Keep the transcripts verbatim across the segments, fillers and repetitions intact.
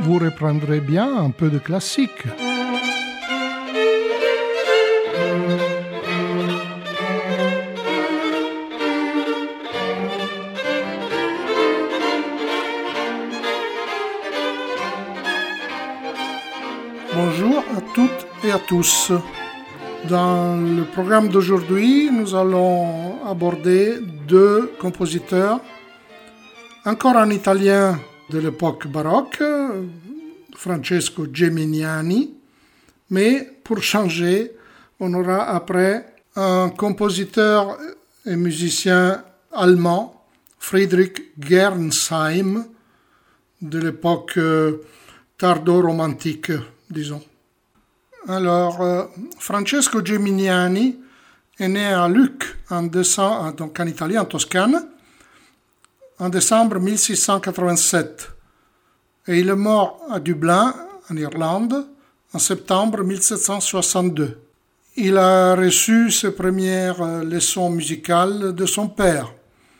vous reprendrez bien un peu de classique. Bonjour à toutes et à tous. Dans le programme d'aujourd'hui, nous allons aborder deux compositeurs, encore en italien de l'époque baroque, Francesco Geminiani, mais pour changer, on aura après un compositeur et musicien allemand, Friedrich Gernsheim, de l'époque tardo-romantique, disons. Alors, euh, Francesco Geminiani est né à Lucques, en décembre, donc en Italie, en Toscane, en décembre mille six cent quatre-vingt-sept. Et il est mort à Dublin, en Irlande, en septembre mille sept cent soixante-deux. Il a reçu ses premières leçons musicales de son père.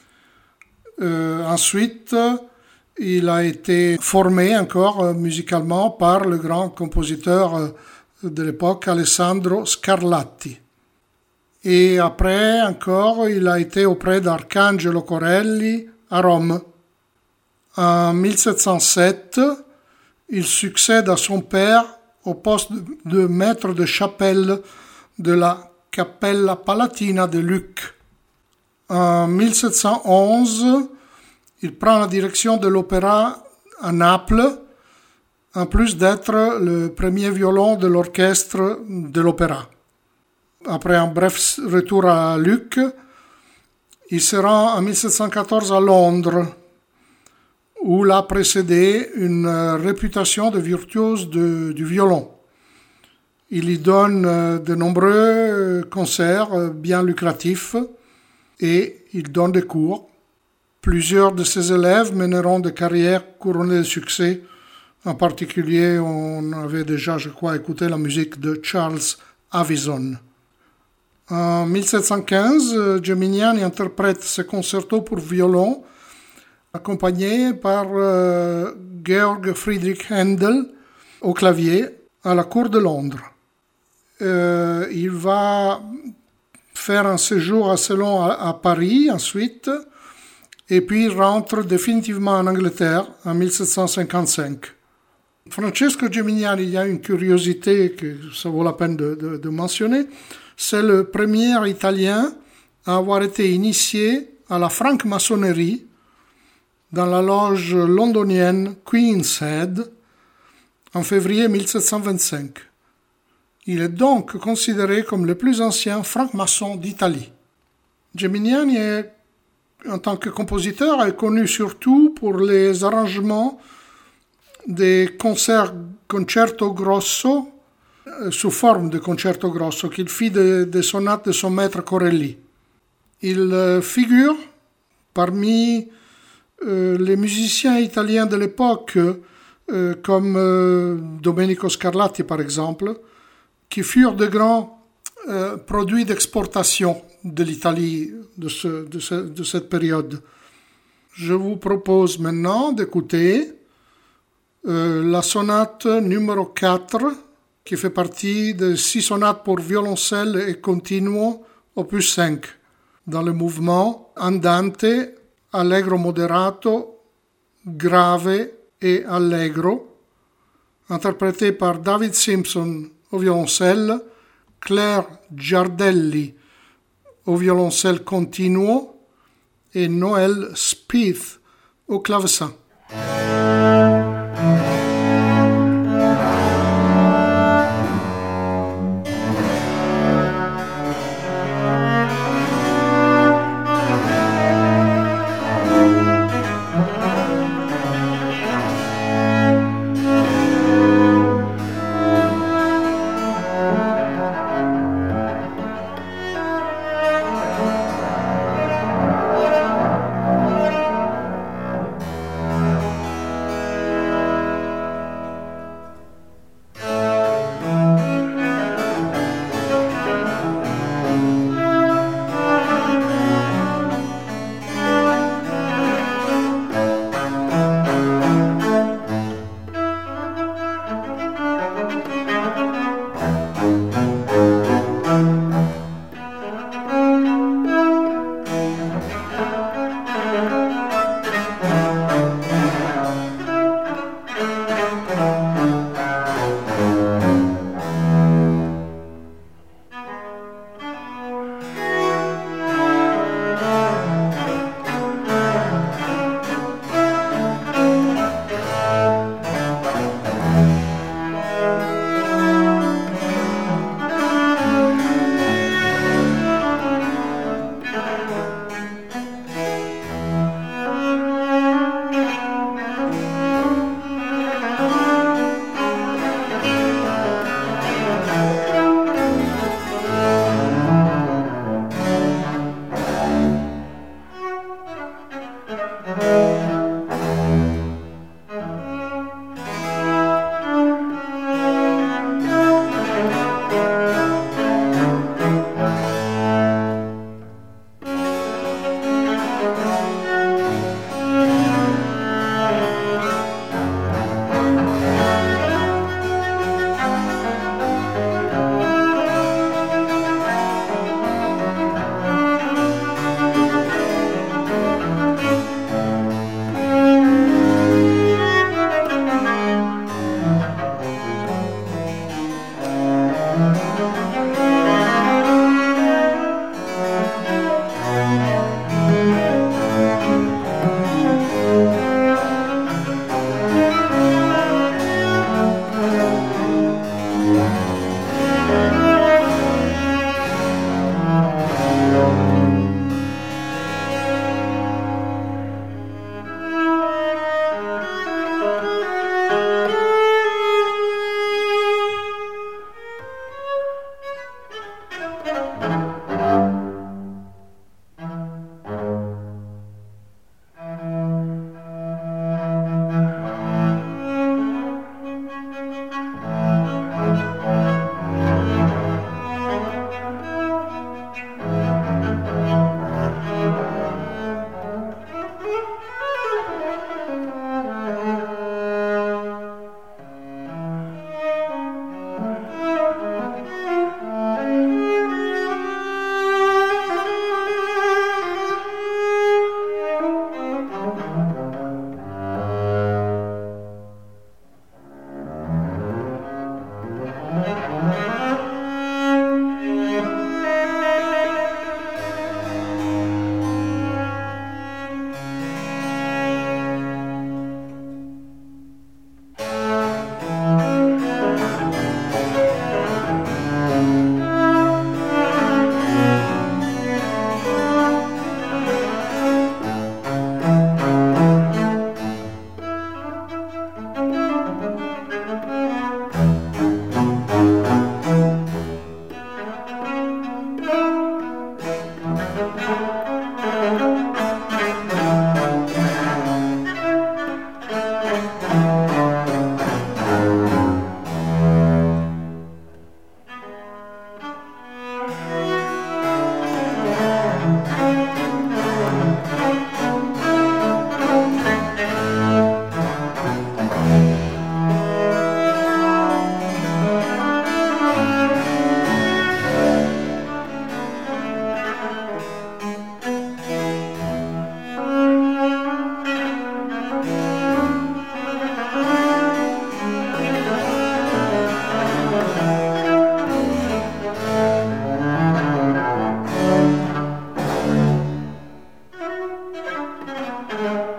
Euh, ensuite, il a été formé encore musicalement par le grand compositeur de l'époque, Alessandro Scarlatti. Et après encore, il a été auprès d'Arcangelo Corelli à Rome. En mille sept cent sept, il succède à son père au poste de maître de chapelle de la Cappella Palatina de Lucques. En mille sept cent onze, il prend la direction de l'opéra à Naples, en plus d'être le premier violon de l'orchestre de l'opéra. Après un bref retour à Lucques, il se rend en mille sept cent quatorze à Londres, où l'a précédé une réputation de virtuose de, du violon. Il y donne de nombreux concerts bien lucratifs et il donne des cours. Plusieurs de ses élèves mèneront des carrières couronnées de succès. En particulier, on avait déjà, je crois, écouté la musique de Charles Avison. En mille sept cent quinze, Geminiani interprète ses concertos pour violon, accompagné par euh, Georg Friedrich Händel au clavier à la cour de Londres. Euh, il va faire un séjour assez long à, à Paris ensuite, et puis il rentre définitivement en Angleterre en mille sept cent cinquante-cinq. Francesco Geminiani, il y a une curiosité que ça vaut la peine de, de, de mentionner, c'est le premier Italien à avoir été initié à la franc-maçonnerie dans la loge londonienne Queen's Head en février mille sept cent vingt-cinq. Il est donc considéré comme le plus ancien franc-maçon d'Italie. Geminiani, est, en tant que compositeur, est connu surtout pour les arrangements des concerts concerto grosso, euh, sous forme de concerto grosso, qu'il fit des de sonates de son maître Corelli. Il euh, figure parmi euh, les musiciens italiens de l'époque, euh, comme euh, Domenico Scarlatti par exemple, qui furent de grands euh, produits d'exportation de l'Italie de, ce, de, ce, de cette période. Je vous propose maintenant d'écouter Euh, la sonate numéro quatre, qui fait partie des six sonates pour violoncelle et continuo, opus cinq, dans le mouvement andante, allegro moderato, grave et allegro, interprété par David Simpson au violoncelle, Claire Giardelli au violoncelle continuo et Noel Spieth au clavecin.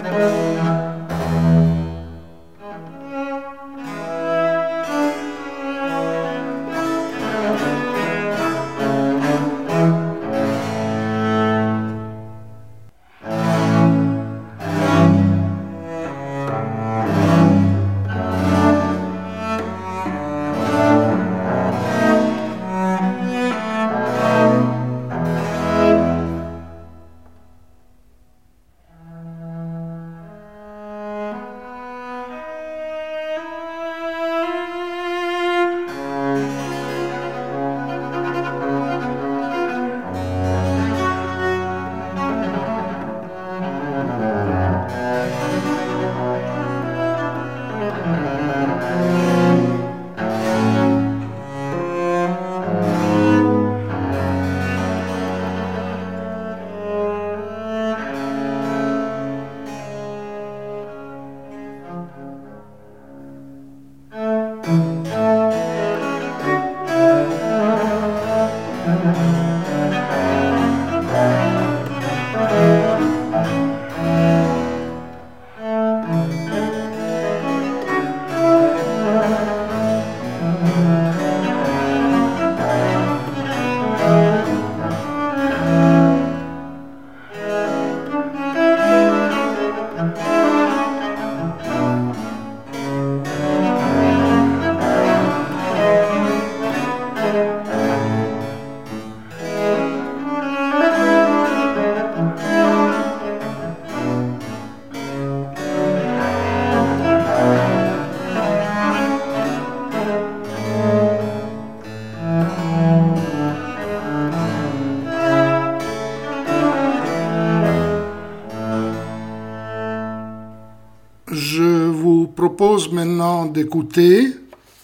Je vous propose maintenant d'écouter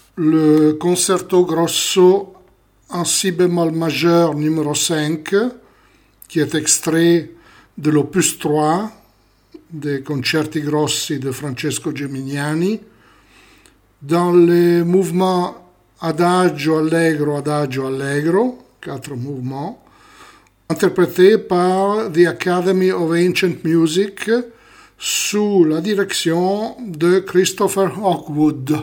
le concerto grosso en si bémol majeur numéro cinq, qui est extrait de l'opus trois des Concerti Grossi de Francesco Geminiani, dans les mouvements Adagio Allegro, Adagio Allegro, quatre mouvements, interprétés par The Academy of Ancient Music sous la direction de Christopher Hogwood.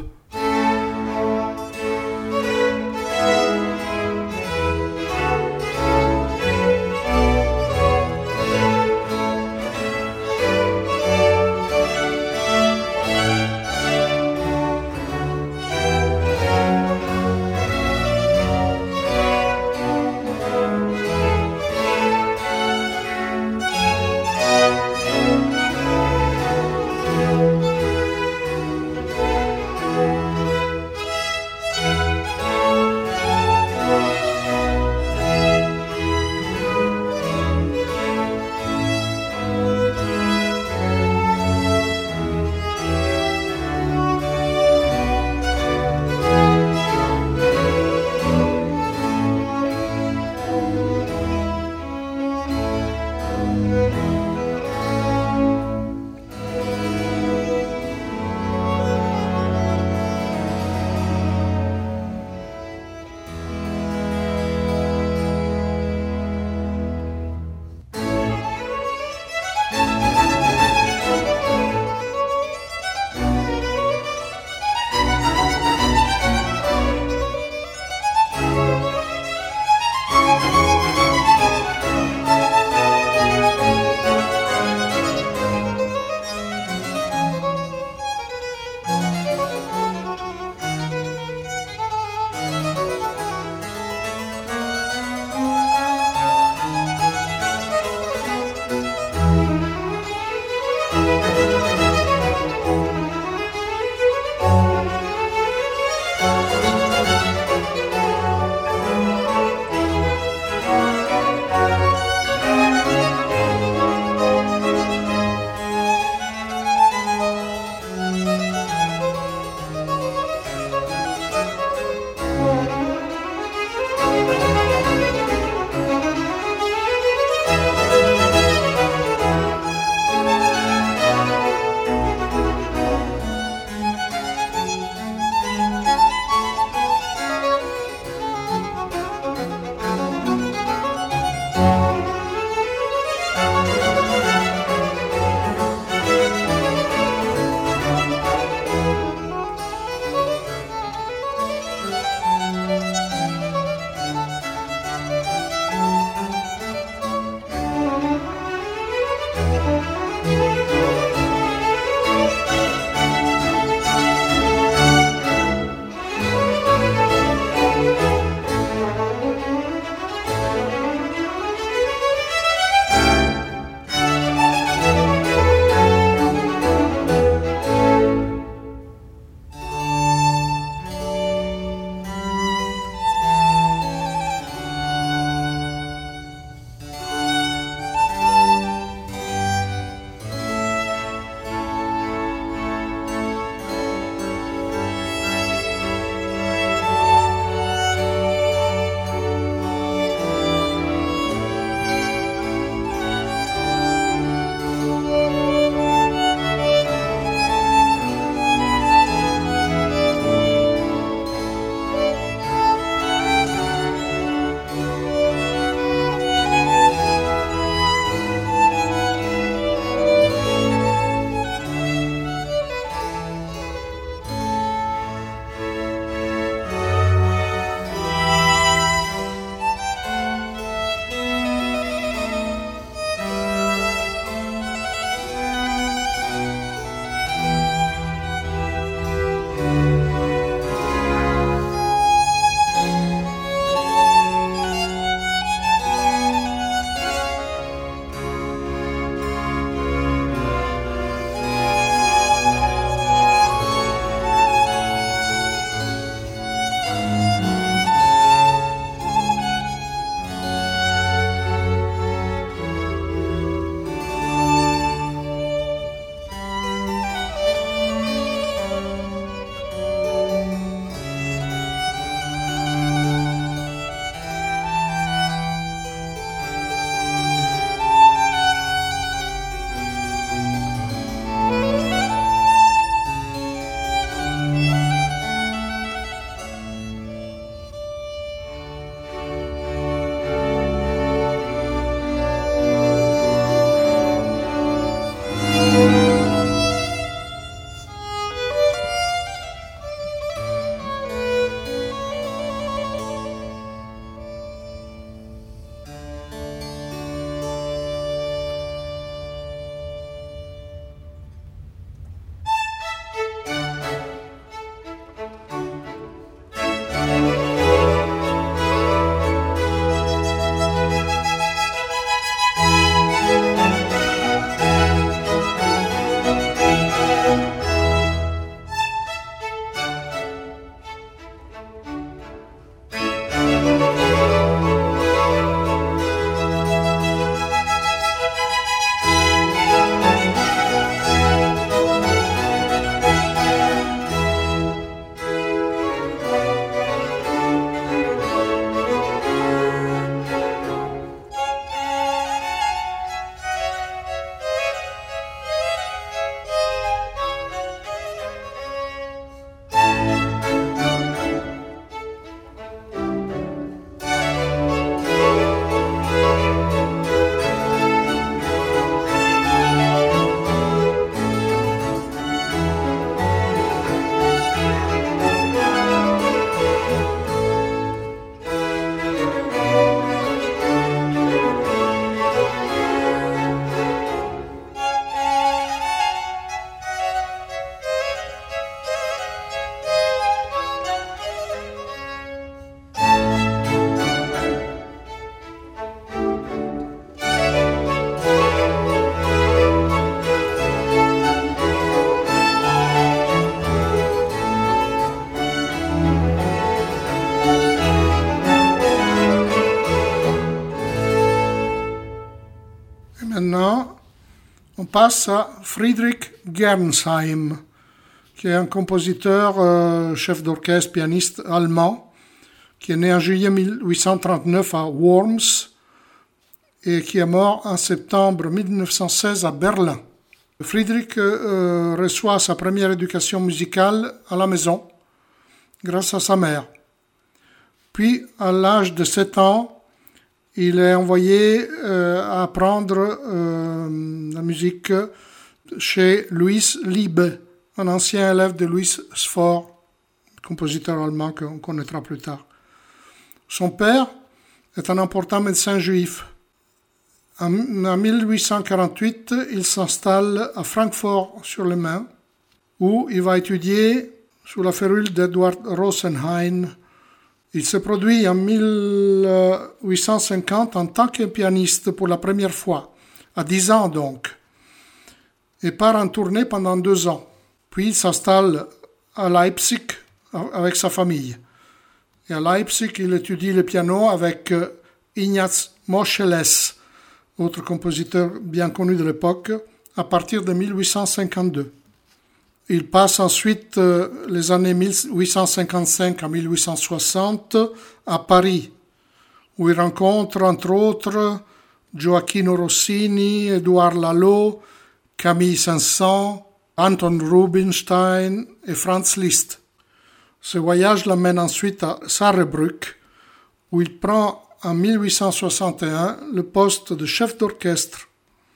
passe à Friedrich Gernsheim, qui est un compositeur, euh, chef d'orchestre, pianiste allemand, qui est né en juillet mille huit cent trente-neuf à Worms et qui est mort en septembre mille neuf cent seize à Berlin. Friedrich euh, reçoit sa première éducation musicale à la maison, grâce à sa mère. Puis, à l'âge de sept ans, il est envoyé euh, à apprendre euh, la musique chez Louis Liebe, un ancien élève de Louis Spohr, compositeur allemand qu'on connaîtra plus tard. Son père est un important médecin juif. En mille huit cent quarante-huit, il s'installe à Francfort-sur-le-Main, où il va étudier sous la férule d'Edward Rosenheim. Il se produit en mille huit cent cinquante en tant que pianiste pour la première fois, à dix ans donc, et part en tournée pendant deux ans. Puis il s'installe à Leipzig avec sa famille. Et à Leipzig, il étudie le piano avec Ignaz Moscheles, autre compositeur bien connu de l'époque, à partir de mille huit cent cinquante-deux. Il passe ensuite euh, les années mille huit cent cinquante-cinq à mille huit cent soixante à Paris, où il rencontre entre autres Gioacchino Rossini, Édouard Lalo, Camille Saint-Saëns, Anton Rubinstein et Franz Liszt. Ce voyage l'amène ensuite à Saarbrück, où il prend en mille huit cent soixante et un le poste de chef d'orchestre.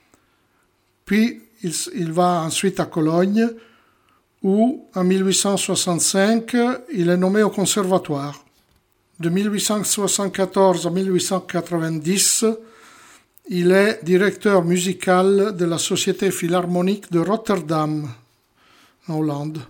Puis il, il va ensuite à Cologne, où en mille huit cent soixante-cinq il est nommé au conservatoire. De mille huit cent soixante-quatorze à mille huit cent quatre-vingt-dix, il est directeur musical de la Société philharmonique de Rotterdam, en Hollande.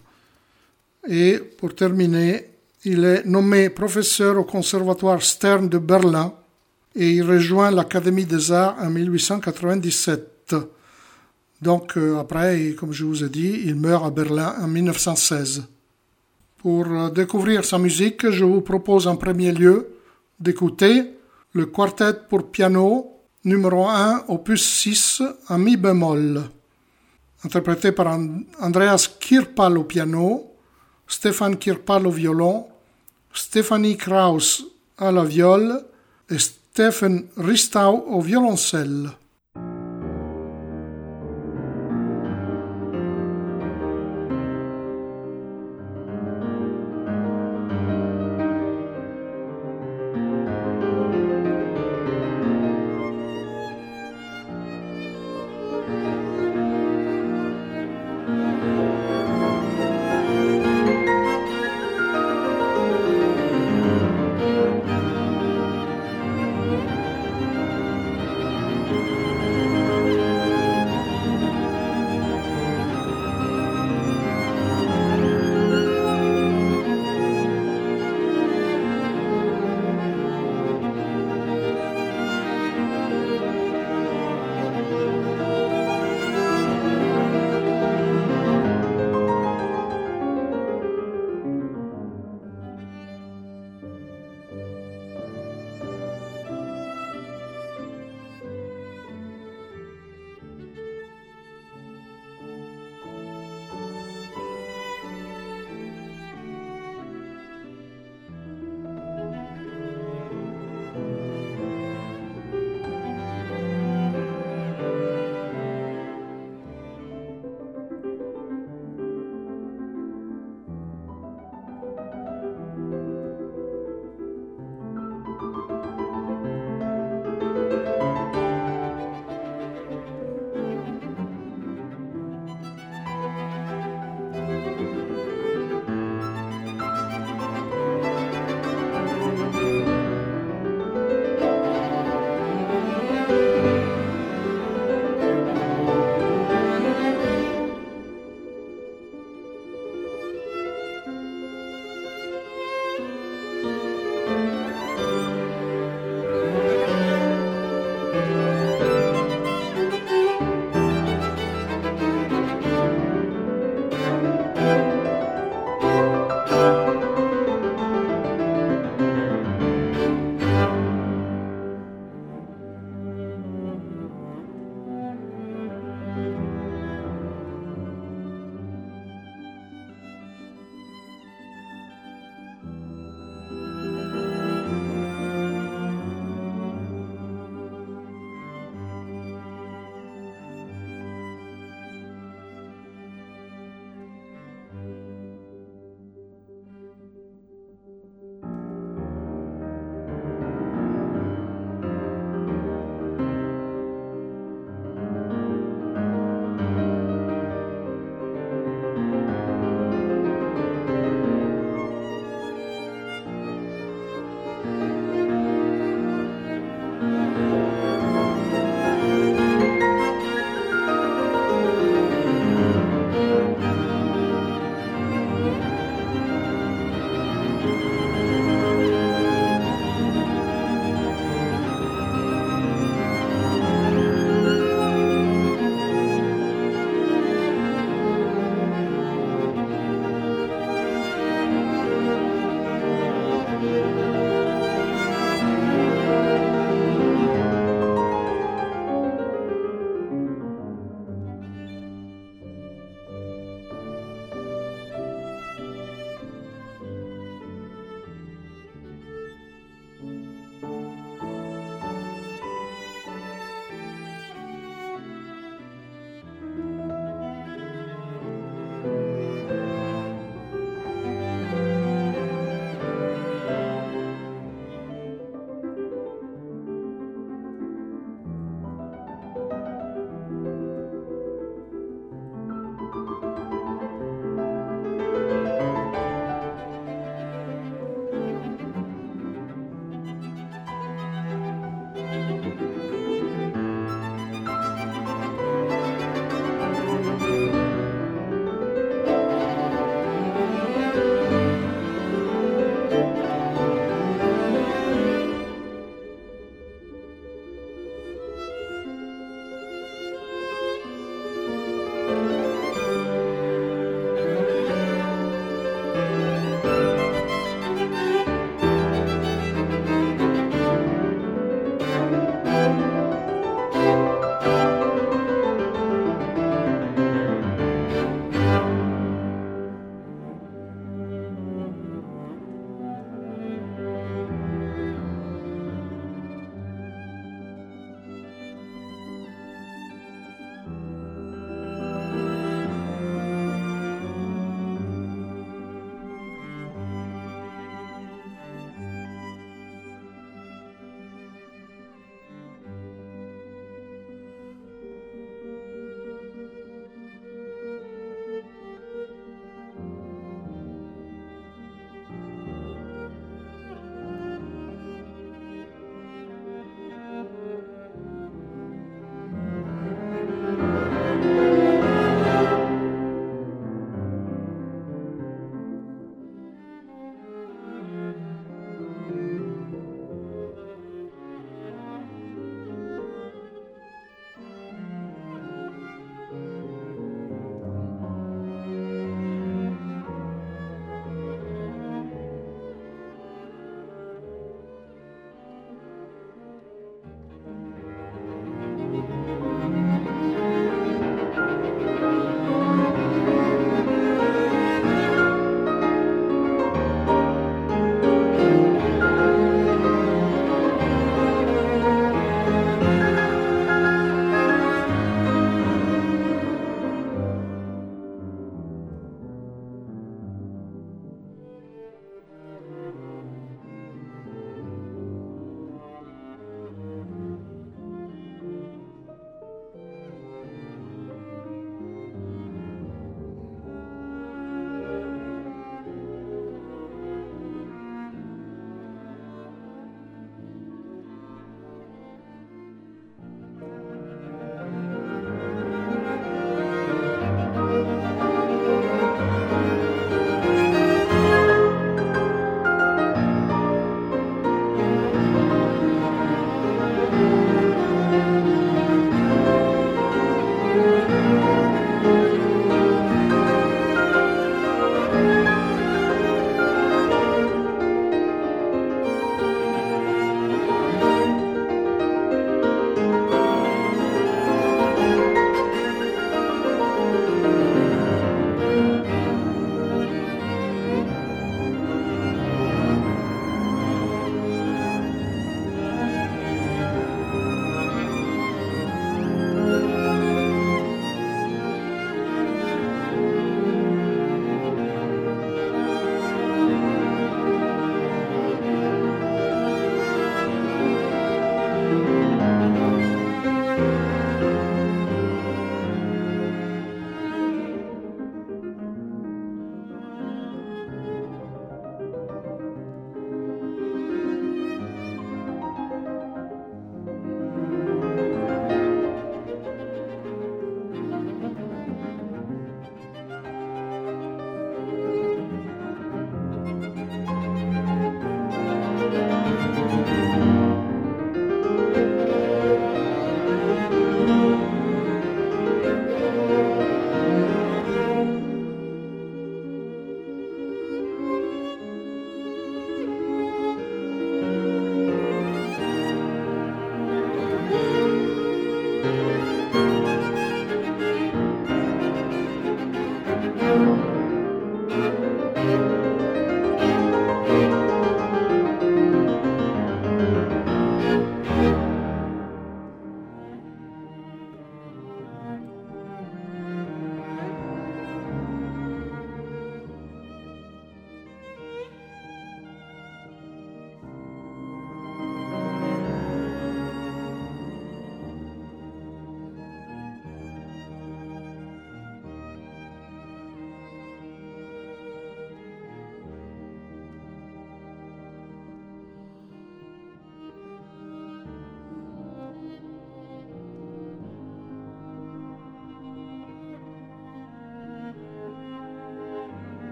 Et pour terminer, il est nommé professeur au conservatoire Stern de Berlin et il rejoint l'Académie des Arts en mille huit cent quatre-vingt-dix-sept. Donc euh, après, comme je vous ai dit, il meurt à Berlin en mille neuf cent seize. Pour euh, découvrir sa musique, je vous propose en premier lieu d'écouter le quartet pour piano numéro un, opus six, en mi bémol, interprété par And- Andreas Kirpal au piano, Stefan Kirpal au violon, Stephanie Kraus à la viole et Stephen Ristau au violoncelle.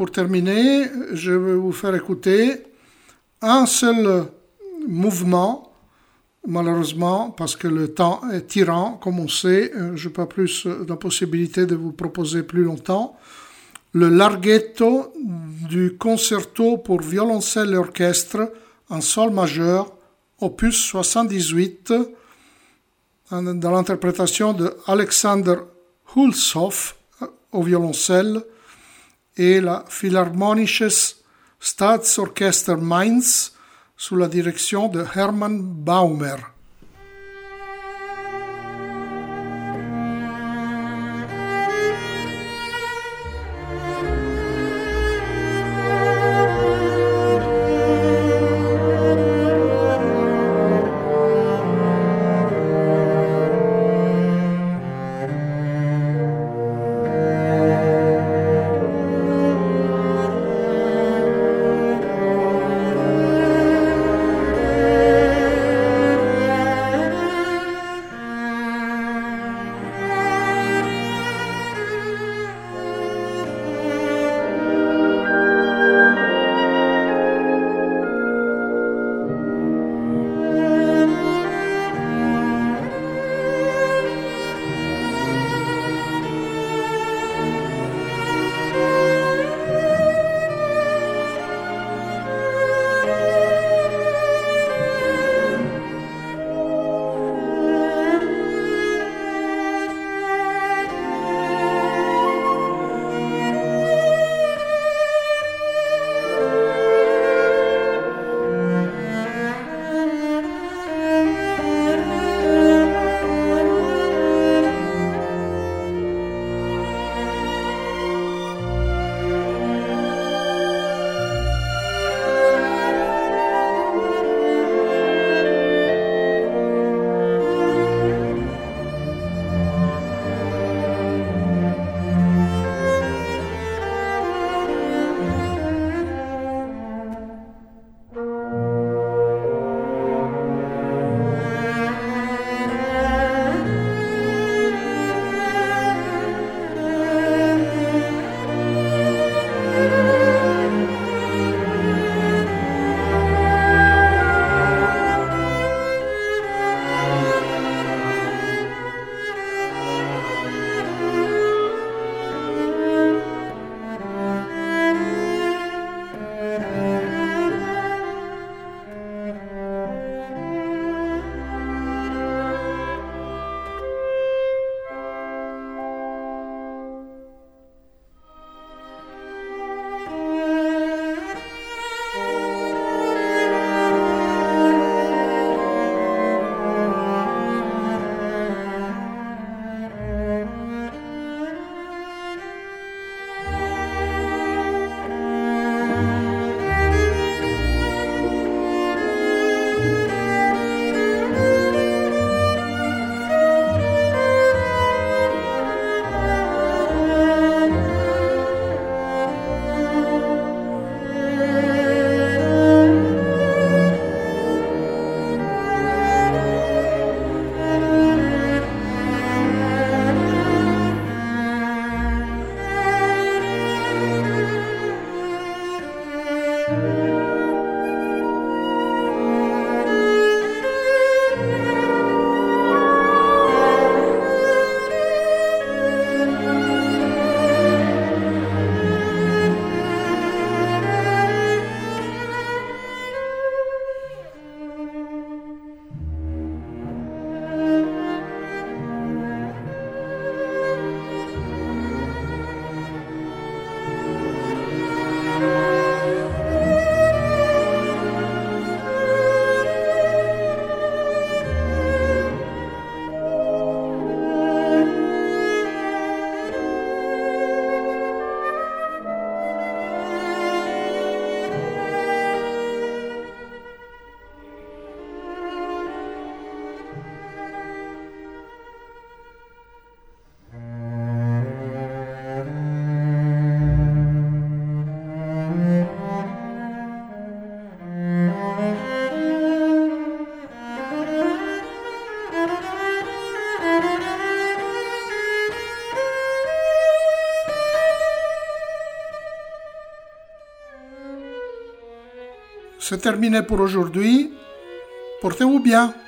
pour terminer, je vais vous faire écouter un seul mouvement, malheureusement, parce que le temps est tyran, comme on sait, je n'ai pas plus la possibilité de vous proposer plus longtemps. Le larghetto du concerto pour violoncelle et orchestre en sol majeur, opus soixante-dix-huit, dans l'interprétation de Alexander Hulshoff au violoncelle et la Philharmonisches Staatsorchester Mainz sous la direction de Hermann Baumer. c'est terminé pour aujourd'hui. Portez-vous bien.